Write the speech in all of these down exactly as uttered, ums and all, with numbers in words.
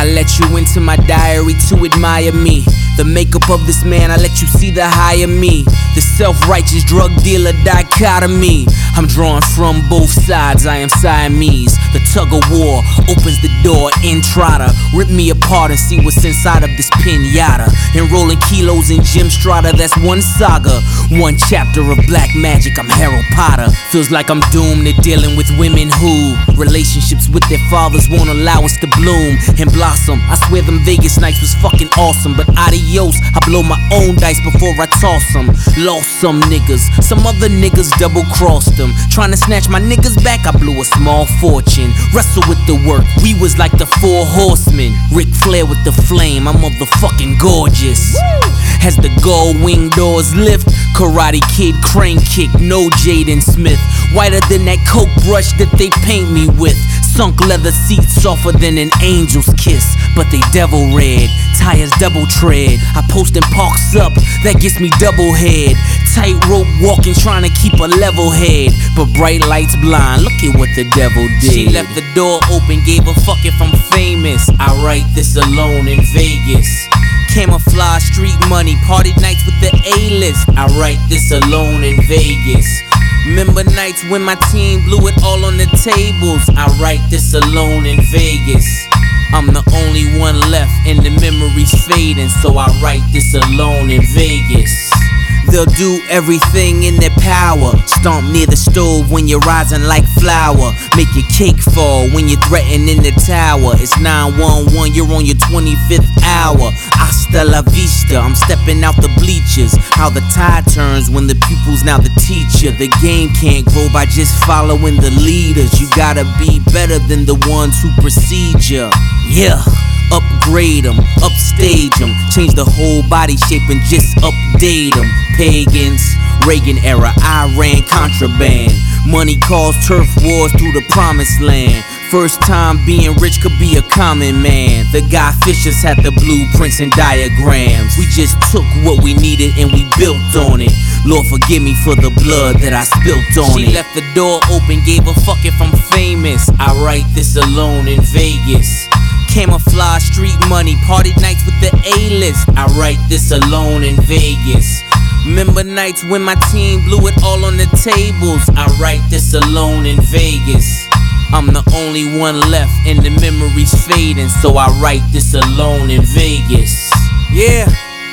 let you into my diary to admire me. The makeup of this man, I let you see the higher me. The self-righteous drug dealer dichotomy. I'm drawn from both sides, I am Siamese. The tug of war opens the door, Entrada. Rip me apart and see what's inside of this pinata. Enrolling kilos in Jim Strata, that's one saga. One chapter of black magic, I'm Harry Potter. Feels like I'm doomed to dealing with women who relationships with their fathers won't allow us to bloom and blossom. I swear them Vegas nights was fucking awesome, but adios, I blow my own dice before I toss them. Lost some niggas, some other niggas double crossed them. Trying to snatch my niggas back, I blew a small fortune. Wrestle with the work, we was like the four horsemen. Ric Flair with the flame, I'm motherfucking gorgeous. Woo! As the gold wing doors lift, Karate Kid crane kick, no Jaden Smith. Whiter than that coke brush that they paint me with. Sunk leather seats softer than an angel's kiss, but they devil red, tires double tread. I post in parks up, that gets me double head. Tightrope walking, trying to keep a level head, but bright lights blind, look at what the devil did. She left the door open, gave a fuck if I'm famous. I write this alone in Vegas. Camouflage street money, party nights with the A-list. I write this alone in Vegas. Remember nights when my team blew it all on the tables. I write this alone in Vegas. I'm the only one left and the memories fading, so I write this alone in Vegas. They'll do everything in their power. Stomp near the stove when you're rising like flour. Make your cake fall when you're threatening the tower. It's nine one one, you're on your twenty-fifth hour. Hasta la vista, I'm stepping out the bleachers. How the tide turns when the pupil's now the teacher. The game can't grow by just following the leaders. You gotta be better than the ones who precede ya. Yeah. Upgrade them, upstage them, change the whole body shape and just update them. Pagans, Reagan era, Iran contraband. Money caused turf wars through the promised land. First time being rich could be a common man. The Guy Fishers had the blueprints and diagrams. We just took what we needed and we built on it. Lord forgive me for the blood that I spilt on she it. She left the door open, gave a fuck if I'm famous. I write this alone in Vegas. Camouflage street money, party nights with the A-list. I write this alone in Vegas. Remember nights when my team blew it all on the tables. I write this alone in Vegas. I'm the only one left and the memories fading, so I write this alone in Vegas. Yeah,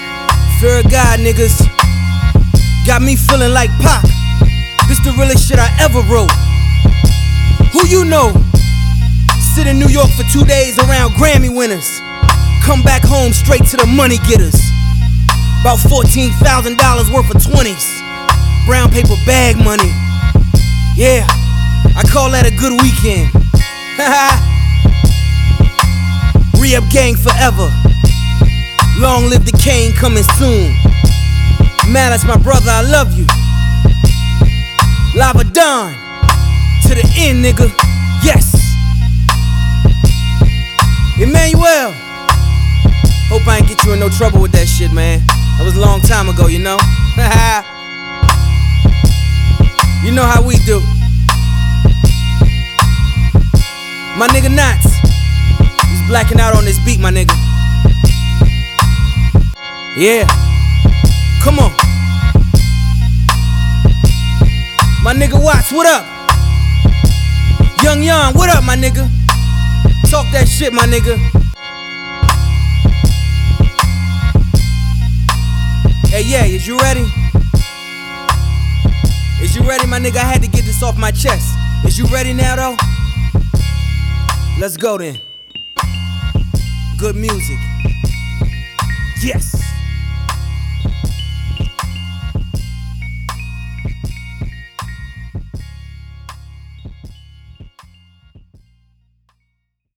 fear of God niggas got me feeling like Pac. This the realest shit I ever wrote. Who you know? Sit in New York for two days around Grammy winners. Come back home straight to the money getters. About fourteen thousand dollars worth of twenties. Brown paper bag money. Yeah, I call that a good weekend. Re-up gang forever. Long live the Kane coming soon. Malice, my brother, I love you. Lava Don. To the end, nigga. Yes. Emmanuel, hope I ain't get you in no trouble with that shit, man. That was a long time ago, you know? You know how we do. My nigga Knots, he's blacking out on this beat, my nigga. Yeah, come on. My nigga Watts, what up? Young Young, what up, my nigga? Talk that shit, my nigga. Hey, yeah, is you ready? Is you ready, my nigga? I had to get this off my chest. Is you ready now, though? Let's go then. Good music. Yes.